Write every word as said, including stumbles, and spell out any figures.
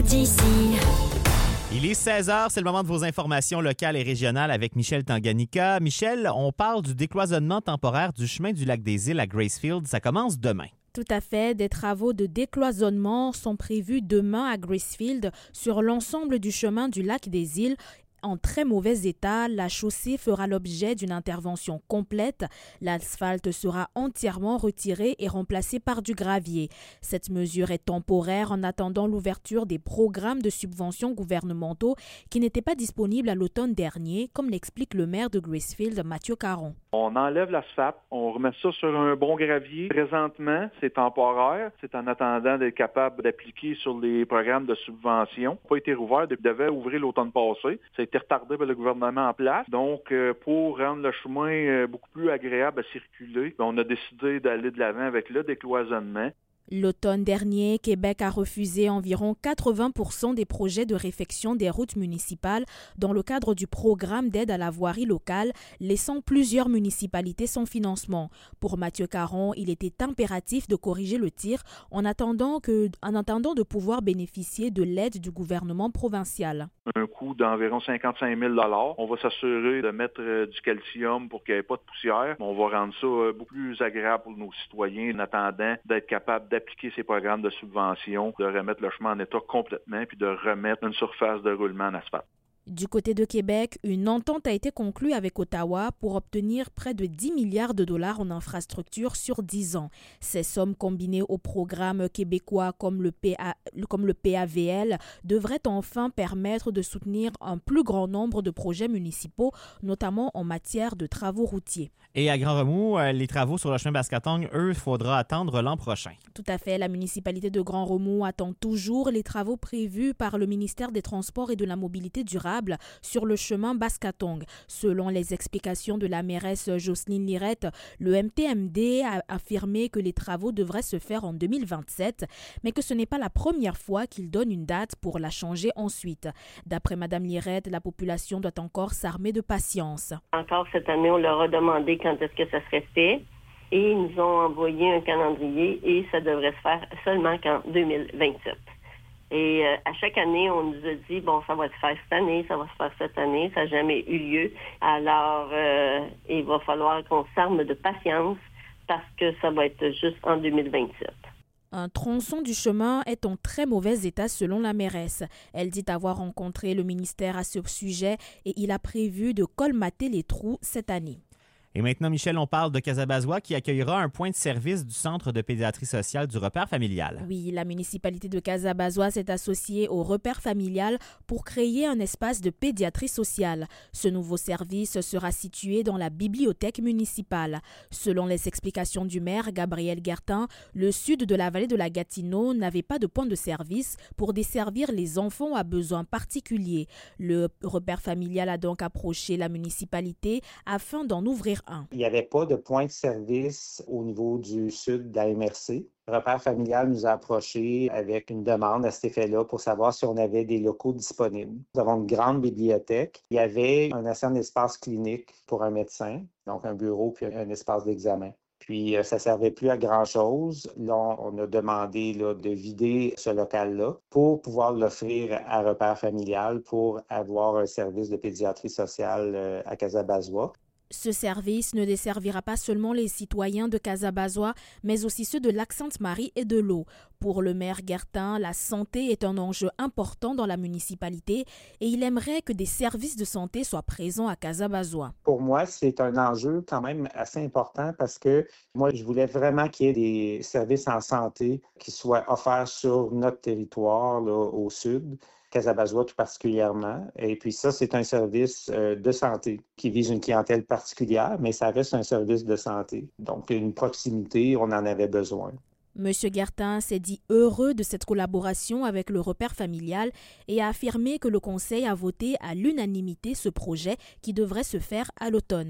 d'ici. Il est seize heures, c'est le moment de vos informations locales et régionales avec Michel Tanganyika. Michel, on parle du décloisonnement temporaire du chemin du lac des Îles à Gracefield. Ça commence demain. Tout à fait. Des travaux de décloisonnement sont prévus demain à Gracefield sur l'ensemble du chemin du lac des Îles. En très mauvais état, la chaussée fera l'objet d'une intervention complète. L'asphalte sera entièrement retiré et remplacé par du gravier. Cette mesure est temporaire en attendant l'ouverture des programmes de subventions gouvernementaux qui n'étaient pas disponibles à l'automne dernier, comme l'explique le maire de Gracefield, Mathieu Caron. On enlève l'asphalte, on remet ça sur un bon gravier. Présentement, c'est temporaire. C'est en attendant d'être capable d'appliquer sur les programmes de subvention. Ça n'a pas été rouvert, il devait ouvrir l'automne passé. Ça a été retardé par le gouvernement en place. Donc, pour rendre le chemin beaucoup plus agréable à circuler, on a décidé d'aller de l'avant avec le décloisonnement. L'automne dernier, Québec a refusé environ quatre-vingts pour cent des projets de réfection des routes municipales dans le cadre du programme d'aide à la voirie locale, laissant plusieurs municipalités sans financement. Pour Mathieu Caron, il était impératif de corriger le tir en attendant, que, en attendant de pouvoir bénéficier de l'aide du gouvernement provincial. Un coût d'environ cinquante-cinq mille dollars. On va s'assurer de mettre du calcium pour qu'il n'y ait pas de poussière. On va rendre ça beaucoup plus agréable pour nos citoyens en attendant d'être capable d'appliquer ces programmes de subvention, de remettre le chemin en état complètement puis de remettre une surface de roulement en asphalte. Du côté de Québec, une entente a été conclue avec Ottawa pour obtenir près de dix milliards de dollars en infrastructures sur dix ans. Ces sommes combinées aux programmes québécois comme le, P A, comme le P A V L devraient enfin permettre de soutenir un plus grand nombre de projets municipaux, notamment en matière de travaux routiers. Et à Grand-Remous, les travaux sur le chemin Bascatong, eux, il faudra attendre l'an prochain. Tout à fait. La municipalité de Grand-Remous attend toujours les travaux prévus par le ministère des Transports et de la Mobilité durable sur le chemin Bascatong. Selon les explications de la mairesse Jocelyne Lirette, le M T M D a affirmé que les travaux devraient se faire en deux mille vingt-sept, mais que ce n'est pas la première fois qu'il donne une date pour la changer ensuite. D'après Mme Lirette, la population doit encore s'armer de patience. Encore cette année, on leur a demandé quand est-ce que ça serait fait et ils nous ont envoyé un calendrier et ça devrait se faire seulement qu'en deux mille vingt-sept. Et euh, à chaque année, on nous a dit, bon, ça va se faire cette année, ça va se faire cette année, ça n'a jamais eu lieu. Alors, euh, il va falloir qu'on s'arme de patience parce que ça va être juste en deux mille vingt-sept. Un tronçon du chemin est en très mauvais état selon la mairesse. Elle dit avoir rencontré le ministère à ce sujet et il a prévu de colmater les trous cette année. Et maintenant, Michel, on parle de Casabazois qui accueillera un point de service du Centre de pédiatrie sociale du repère familial. Oui, la municipalité de Casabazois s'est associée au repère familial pour créer un espace de pédiatrie sociale. Ce nouveau service sera situé dans la bibliothèque municipale. Selon les explications du maire, Gabriel Guertin, le sud de la vallée de la Gatineau n'avait pas de point de service pour desservir les enfants à besoins particuliers. Le repère familial a donc approché la municipalité afin d'en ouvrir un. Il n'y avait pas de point de service au niveau du sud de la M R C. Le repère familial nous a approchés avec une demande à cet effet-là pour savoir si on avait des locaux disponibles. Nous avons une grande bibliothèque. Il y avait un assez espace clinique pour un médecin, donc un bureau puis un espace d'examen. Puis, ça ne servait plus à grand-chose. Là, on a demandé là, de vider ce local-là pour pouvoir l'offrir à repère familial pour avoir un service de pédiatrie sociale à Casabazois. Ce service ne desservira pas seulement les citoyens de Casabazois, mais aussi ceux de Lac-Sainte-Marie et de l'Eau. Pour le maire Guertin, la santé est un enjeu important dans la municipalité et il aimerait que des services de santé soient présents à Casabazois. Pour moi, c'est un enjeu quand même assez important parce que moi, je voulais vraiment qu'il y ait des services en santé qui soient offerts sur notre territoire, là, au sud. Casabazois tout particulièrement. Et puis ça, c'est un service euh, de santé qui vise une clientèle particulière, mais ça reste un service de santé. Donc, une proximité, on en avait besoin. M. Guertin s'est dit heureux de cette collaboration avec le repère familial et a affirmé que le Conseil a voté à l'unanimité ce projet qui devrait se faire à l'automne.